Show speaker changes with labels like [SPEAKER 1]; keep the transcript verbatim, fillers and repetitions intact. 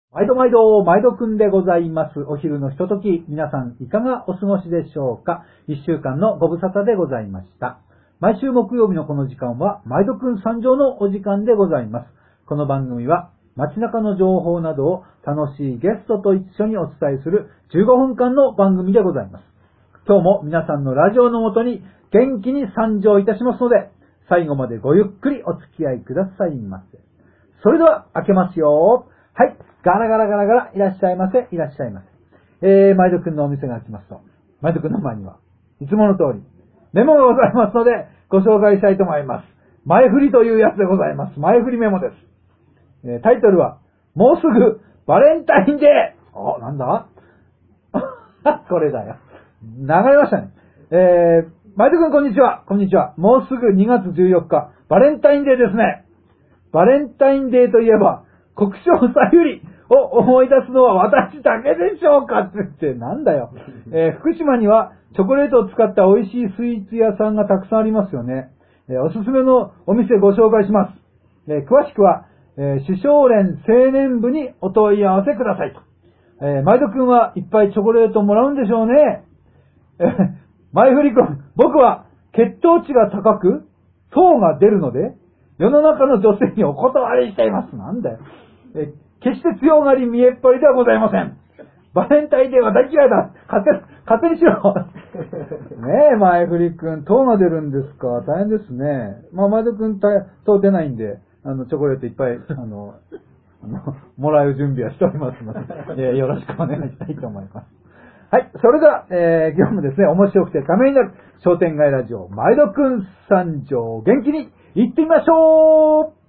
[SPEAKER 1] 毎度毎度、毎度くんでございます。お昼のひととき、皆さんいかがお過ごしでしょうか。一週間のご無沙汰でございました。毎週木曜日のこの時間は、毎度くん参上のお時間でございます。この番組は、街中の情報などを楽しいゲストと一緒にお伝えするじゅうごふんかんの番組でございます。今日も皆さんのラジオのもとに元気に参上いたしますので、最後までごゆっくりお付き合いくださいませ。それでは、開けますよ。はい。ガラガラガラガラ、いらっしゃいませ、いらっしゃいませ。えー、毎度くんのお店が開きますと、毎度くんの前には、いつもの通り、メモがございますので、ご紹介したいと思います。前振りというやつでございます。前振りメモです。えー、タイトルは、もうすぐ、バレンタインデー。あ、なんだこれだよ。流れましたね。えー、毎度くんこんにちは。こんにちは。もうすぐにがつじゅうよっか、バレンタインデーですね。バレンタインデーといえば、国生さゆりを思い出すのは私だけでしょうかって言って、なんだよ。えー、福島にはチョコレートを使った美味しいスイーツ屋さんがたくさんありますよね。えー、おすすめのお店ご紹介します。えー、詳しくは、えー、首相連青年部にお問い合わせくださいと。えー、毎度くんはいっぱいチョコレートもらうんでしょうね。えー、前振りくん、僕は血糖値が高く、糖が出るので、世の中の女性にお断りしています。なんだよ。え決して強がり見えっ張りではございません。バレンタインデーは大嫌いだ。勝手、勝手にしろ。ねえ、前振りくん、糖が出るんですか。大変ですね。まあ、前田くん、糖出ないんで、あの、チョコレートいっぱい、あの、あのもらう準備はしておりますので、えー、よろしくお願いしたいと思います。はい。それでは、えー、今日もですね、面白くてためになる商店街ラジオ、前田くん参上、元気に行ってみましょう。